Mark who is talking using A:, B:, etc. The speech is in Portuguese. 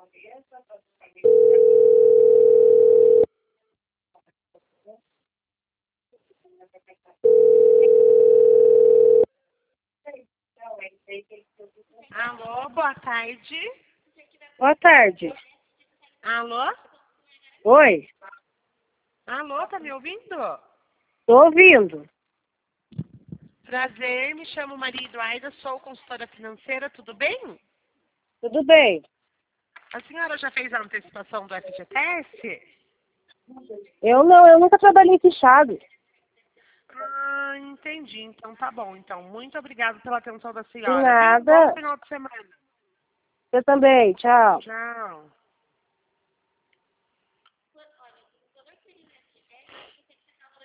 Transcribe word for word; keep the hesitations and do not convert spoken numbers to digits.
A: Alô, boa tarde.
B: Boa tarde.
A: Alô?
B: Oi,
A: Alô, tá me ouvindo?
B: tô ouvindo.
A: Prazer, me chamo Maria Eduarda, sou consultora financeira, tudo bem?
B: Tudo bem?
A: A senhora já fez a antecipação do F G T S?
B: Eu não, eu nunca trabalhei em fichado.
A: Ah, entendi. Então tá bom. Então, muito obrigada pela atenção da
B: De
A: senhora, viu? Bom
B: nada.
A: final de semana.
B: Eu também, tchau.
A: Tchau.